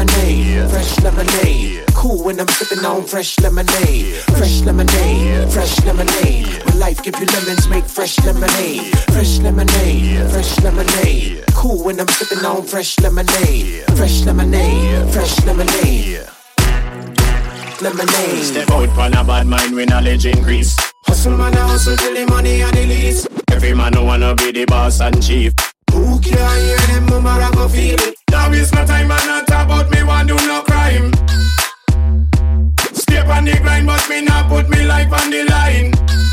lemonade, fresh lemonade. Cool when I'm sipping on fresh lemonade, fresh lemonade, fresh lemonade. When life give you lemons, make fresh lemonade, fresh lemonade, fresh lemonade. Cool when I'm sipping on fresh lemonade, fresh lemonade, fresh lemonade. Lemonade. Step out from a bad mind when knowledge increase. Hustle man, I hustle till the money and the lease. Every man who wanna be the boss and chief. Who can't hear them, mama, I go feel it. Now it's no time and not about me want do no crime. Step on the grind but me not put me life on the line.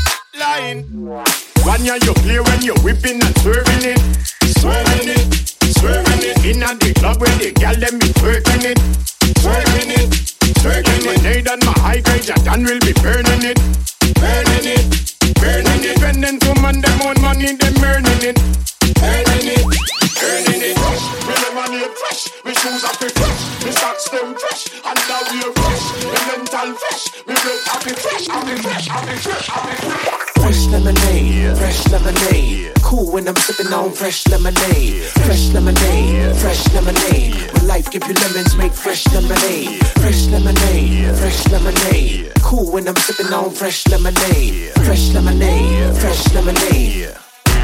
One year you play when you whipping and swerving it. Swerving it, swerving it. Inna the club where the girl them be twerking it. Twerking it, twerking it. Lemonade on my high grade, Jordan will be burning it. Burning it, burning it. Spending to man them own money, them earning it. Earning it, earning it. Me never need fresh, me shoes are fresh, me socks them fresh, and now we are fresh. Me mental fresh, me breath happy fresh, happy fresh, happy fresh, happy fresh. Fresh lemonade, fresh lemonade. Cool when I'm sipping on fresh lemonade, fresh lemonade, fresh lemonade. When life give you lemons, make fresh lemonade, fresh lemonade, fresh lemonade. Cool when I'm sipping on fresh lemonade, fresh lemonade, fresh lemonade.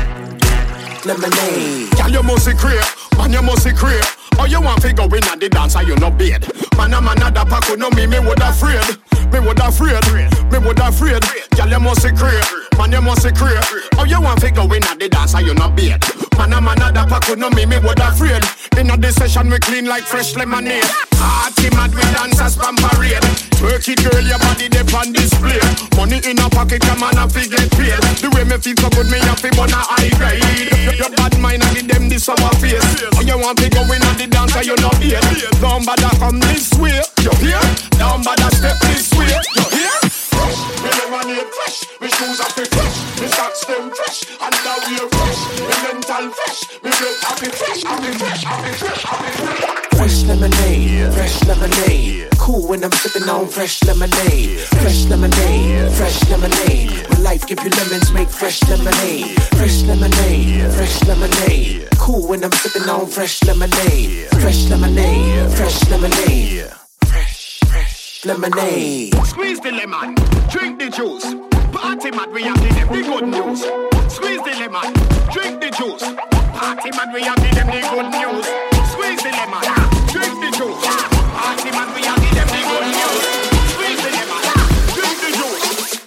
Lemonade. Girl, you must be creep, man, you must be creep. Or you want to go in at the dance, or you no bed. Man, a man, that pack would know me would afraid. Me would afraid, me would afraid. Girl, you must be creep, man, you must be creep. Or you want to go in at the dance, or you no bed. Man, a man, that pack would know me would afraid. In the session, we clean like fresh lemonade. Party mad with dancers from parade. Twerk it, girl, your body dip on display. Money in a pocket, come on, I get paid. The way me feel so good, me have to burn a high grade. Your bad mind, I give them this summer face. Or you want to go in at the dance, or you not here. Don't bother come this way, you hear? Don't bother step this way, you hear? Fresh, me never need fresh. Me shoes are fresh, me socks them fresh, and now we are fresh. Me mental fresh, me breath happy fresh, happy fresh, happy fresh, happy fresh. Fresh lemonade, fresh lemonade. Cool when I'm sipping on fresh lemonade, fresh lemonade, fresh lemonade. When life give you lemons, make fresh lemonade, fresh lemonade, fresh lemonade. Cool when I'm sipping on fresh lemonade, fresh lemonade, fresh lemonade. Fresh lemonade. Squeeze the lemon, drink the juice. Party mad, we have to them the good news. Squeeze the lemon, drink the juice. Party mad, we have to them the good news. Squeeze the lemon, drink the juice. Party mad, we have to them the good news. Squeeze the lemon, drink the juice.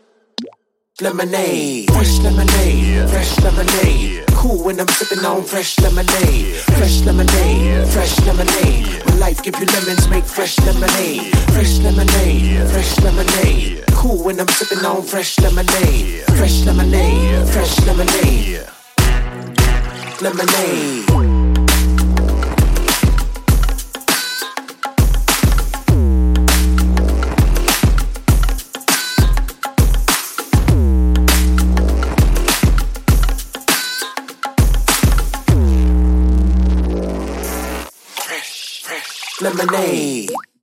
Lemonade, fresh lemonade, fresh lemonade. Cool when I'm sipping on fresh lemonade, fresh lemonade, fresh lemonade. When life give you lemons, make fresh lemonade, fresh lemonade, fresh lemonade. Cool when I'm sipping on fresh lemonade, fresh lemonade, fresh lemonade. Lemonade. Lemonade.